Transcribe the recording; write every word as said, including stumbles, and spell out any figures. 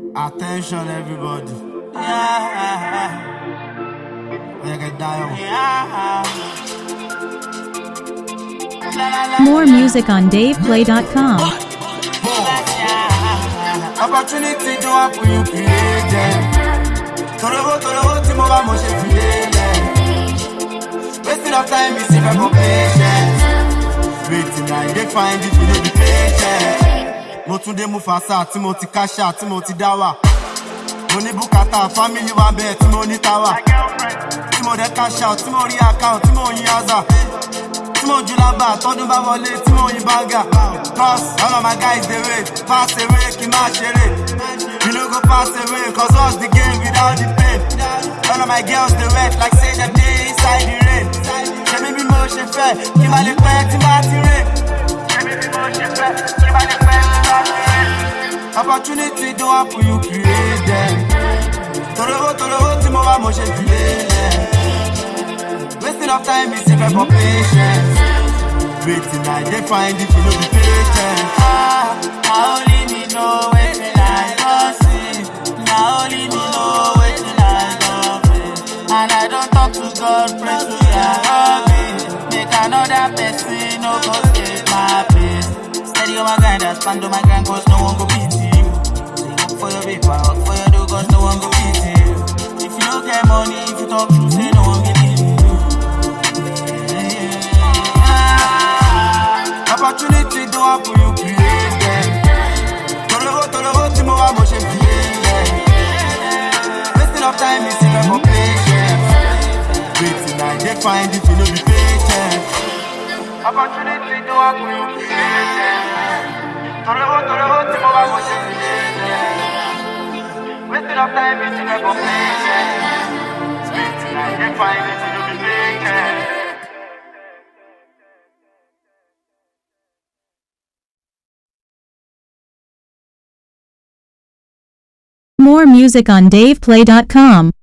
Attention, everybody. Yeah. Get down. Yeah. More music on dave play dot com. Opportunity to happen, you create them. Toro toro timo ba mo she feel. Wasting of time is if I go patience. Waiting I dey find it, you know be patient. Mo tún dé mú fàṣà tí mo ti káṣà tí mo ti dá wà. Mo ní bùkátà family wa bẹ́ẹ̀ tí mo ní táwà. Tí mo dẹ̀ cash out tí mo rí account tí mo yin yaza. Tí mo jù lábà tọ́dún bá wọlé tí mo yin banga. Cause all of my guys dey wait, pass away kí n má ṣeré. You no go pass away cause what's the game without the pain? All of my girls dey wet like say dem dey inside the rain. Ṣé mi bí mo ṣe fẹ́ kí n má lè pẹ́ tí má ti rè? Ṣé mi bí mo ṣe fẹ́ kí n má lè pẹ́ tí má ti rè? Opportunity don't happen, you create them. Toro toro tí mo wá mo ṣe fìlẹ̀. Wasting of time is if I for patience. Waiting I dey find if you no be patient. Ah, I only me know wetin I don see. Na only me know wetin I don feel. And I don talk to God, pray to Yahweh. Make another person no go take my place. Steady on my grind, I stand on my grind, cause no one go beat you. Say for your paper, work for your do, cause no one go beat you. If you don't get money, if you talk true, say no one believe you. Yeah, yeah. Ah, opportunity don't happen, you create them. Toro toro timo wa mo she feel. Wasting of time is if I for patience. Waiting I dey find if you no be patient. Opportunity don't happen, you create them. Toro toro timo wa mo she feel. Wasting of time is if I for patience. Waiting I dey find if you no be patient. More music on dave play dot com.